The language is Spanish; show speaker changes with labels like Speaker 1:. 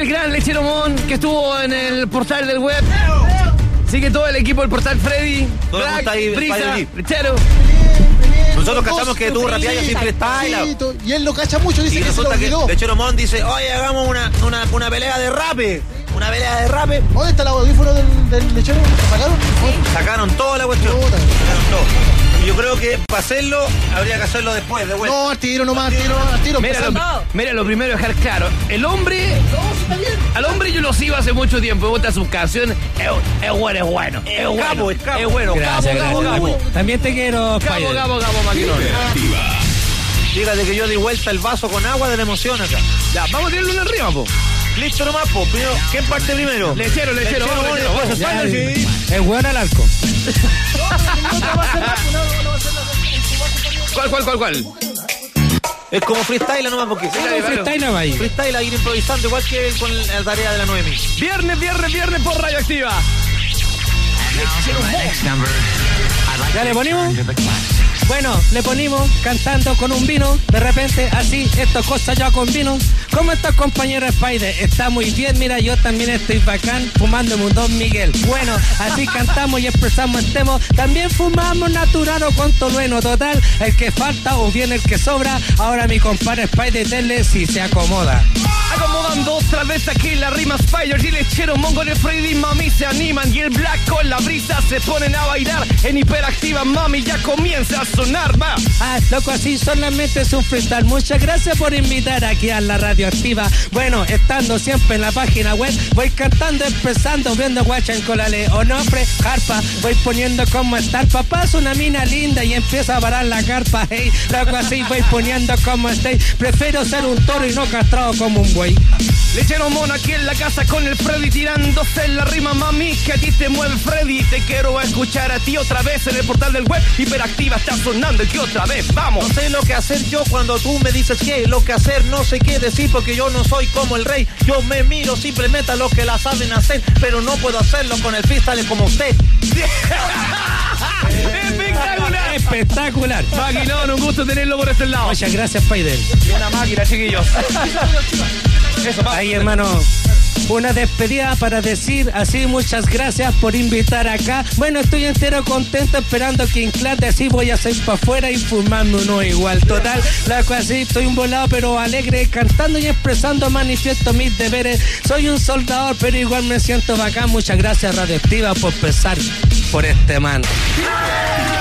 Speaker 1: el gran Lechero Mon, que estuvo en el portal del web. Sigue todo el equipo del portal Freddy, Black, Brisa, Lechero.
Speaker 2: Nosotros cachamos que tuvo rapidez sin freestyle.
Speaker 3: Y él lo cacha mucho, dice
Speaker 2: y
Speaker 3: que se lo
Speaker 2: resulta
Speaker 3: olvidó.
Speaker 2: que Lechero Mon dice, oye, hagamos una pelea de rape. Una pelea de rape.
Speaker 3: ¿Dónde está el audífono del lechero? ¿Lo sacaron?
Speaker 2: Sacaron toda la cuestión.
Speaker 3: Puta.
Speaker 2: Sacaron todo. Y yo creo que para hacerlo, habría que hacerlo después, de vuelta.
Speaker 3: No, al tiro nomás, al tiro.
Speaker 1: Mira, lo primero es dejar claro. El hombre... Al hombre yo lo sigo hace mucho tiempo. Me gusta sus canciones. Es bueno. Es bueno.
Speaker 4: Gracias. También te quiero,
Speaker 1: Cabo, maquinón.
Speaker 2: Fíjate que yo di vuelta el vaso con agua de la emoción acá.
Speaker 1: Ya, vamos a tirarle una rima, po.
Speaker 2: Listo nomás, po. Primero, ¿quién parte primero?
Speaker 1: Lechero, vamos.
Speaker 4: El hueón al arco.
Speaker 1: ¿Cuál?
Speaker 2: Es como freestyle nomás, porque freestyle a ir improvisando, igual que con la tarea de la Noemi.
Speaker 1: Viernes por Radioactiva.
Speaker 4: ¿Ya le ponemos? Bueno, le ponimos cantando con un vino. De repente, así, estas cosas ya con vino. ¿Cómo estás, compañero Spider? Está muy bien, mira, yo también estoy bacán fumándome un Don Miguel. Bueno, así cantamos y expresamos el tema. También fumamos naturano con tolueno. Total, el que falta o bien el que sobra. Ahora mi compadre Spider, denle si se acomoda.
Speaker 1: Acomodando otra vez aquí la rima Spider y Lechero Mon con el Freddy, mami se animan y el Black con la brisa se ponen a bailar en hiperactiva, mami ya comienza a sonar, va.
Speaker 4: Loco, así solamente es un freestyle. Muchas gracias por invitar aquí a la Radioactiva. Bueno, estando siempre en la página web, voy cantando, empezando, viendo guachan con la Leonofre, harpa, voy poniendo como estar. Papá es una mina linda y empieza a parar la carpa, hey, loco, así voy poniendo como estoy. Prefiero ser un toro y no castrado como un buey.
Speaker 1: Lechero Mon aquí en la casa con el Freddy tirándose la rima, mami, que a ti te mueve Freddy. Te quiero escuchar a ti otra vez en el portal del web. Hiperactiva está sonando y que otra vez, vamos.
Speaker 2: No sé lo que hacer yo cuando tú me dices qué, lo que hacer no sé qué decir porque yo no soy como el rey. Yo me miro simplemente a los que la saben hacer, pero no puedo hacerlo con el freestyle como usted.
Speaker 1: Espectacular. Maquinón, un gusto tenerlo por este lado.
Speaker 4: Muchas gracias, Spider.
Speaker 1: Una máquina, chiquillos. Eso,
Speaker 4: ahí, hermano. Una despedida para decir así, muchas gracias por invitar acá. Bueno, estoy entero contento esperando que inclate, así voy a salir para afuera y fumando uno igual. Total, la cosa así, estoy un volado pero alegre, cantando y expresando, manifiesto mis deberes. Soy un soldador pero igual me siento bacán. Muchas gracias, Radioactiva, por pesar por este man.